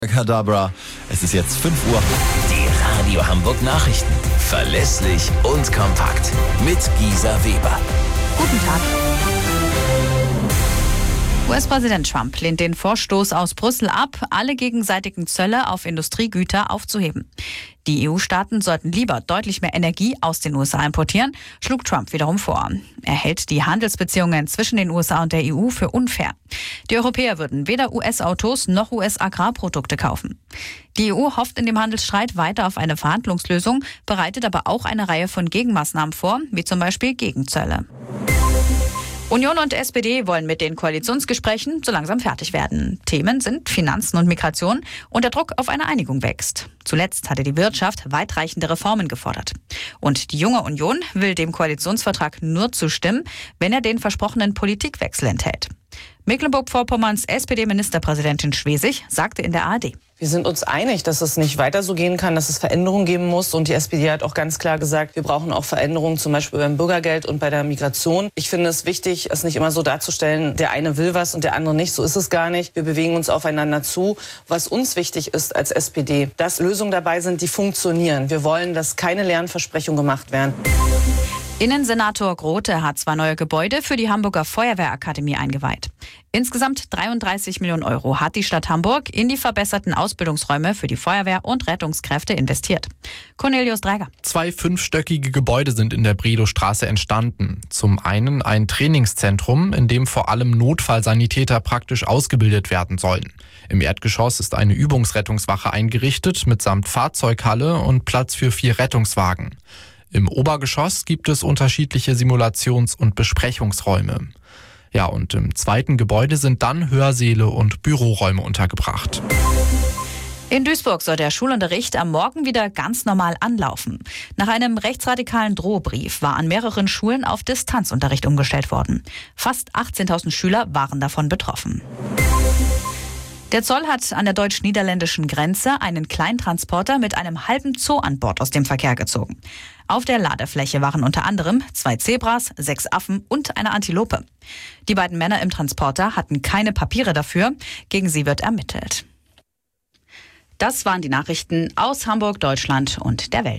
Kadabra. Es ist jetzt 5 Uhr. Die Radio Hamburg Nachrichten. Verlässlich und kompakt. Mit Gisa Weber. Guten Tag. US-Präsident Trump lehnt den Vorstoß aus Brüssel ab, alle gegenseitigen Zölle auf Industriegüter aufzuheben. Die EU-Staaten sollten lieber deutlich mehr Energie aus den USA importieren, schlug Trump wiederum vor. Er hält die Handelsbeziehungen zwischen den USA und der EU für unfair. Die Europäer würden weder US-Autos noch US-Agrarprodukte kaufen. Die EU hofft in dem Handelsstreit weiter auf eine Verhandlungslösung, bereitet aber auch eine Reihe von Gegenmaßnahmen vor, wie zum Beispiel Gegenzölle. Union und SPD wollen mit den Koalitionsgesprächen so langsam fertig werden. Themen sind Finanzen und Migration und der Druck auf eine Einigung wächst. Zuletzt hatte die Wirtschaft weitreichende Reformen gefordert. Und die Junge Union will dem Koalitionsvertrag nur zustimmen, wenn er den versprochenen Politikwechsel enthält. Mecklenburg-Vorpommerns SPD-Ministerpräsidentin Schwesig sagte in der ARD: Wir sind uns einig, dass es nicht weiter so gehen kann, dass es Veränderungen geben muss. Und die SPD hat auch ganz klar gesagt, wir brauchen auch Veränderungen, zum Beispiel beim Bürgergeld und bei der Migration. Ich finde es wichtig, es nicht immer so darzustellen, der eine will was und der andere nicht. So ist es gar nicht. Wir bewegen uns aufeinander zu. Was uns wichtig ist als SPD, dass Lösungen dabei sind, die funktionieren. Wir wollen, dass keine leeren Versprechungen gemacht werden. Innensenator Grote hat 2 neue Gebäude für die Hamburger Feuerwehrakademie eingeweiht. Insgesamt 33 Millionen Euro hat die Stadt Hamburg in die verbesserten Ausbildungsräume für die Feuerwehr und Rettungskräfte investiert. Cornelius Dreiger. 2 5-stöckige Gebäude sind in der Bredowstraße entstanden. Zum einen ein Trainingszentrum, in dem vor allem Notfallsanitäter praktisch ausgebildet werden sollen. Im Erdgeschoss ist eine Übungsrettungswache eingerichtet mitsamt Fahrzeughalle und Platz für 4 Rettungswagen. Im Obergeschoss gibt es unterschiedliche Simulations- und Besprechungsräume. Ja, und im zweiten Gebäude sind dann Hörsäle und Büroräume untergebracht. In Duisburg soll der Schulunterricht am Morgen wieder ganz normal anlaufen. Nach einem rechtsradikalen Drohbrief war an mehreren Schulen auf Distanzunterricht umgestellt worden. Fast 18.000 Schüler waren davon betroffen. Der Zoll hat an der deutsch-niederländischen Grenze einen Kleintransporter mit einem halben Zoo an Bord aus dem Verkehr gezogen. Auf der Ladefläche waren unter anderem 2 Zebras, 6 Affen und eine Antilope. Die beiden Männer im Transporter hatten keine Papiere dafür. Gegen sie wird ermittelt. Das waren die Nachrichten aus Hamburg, Deutschland und der Welt.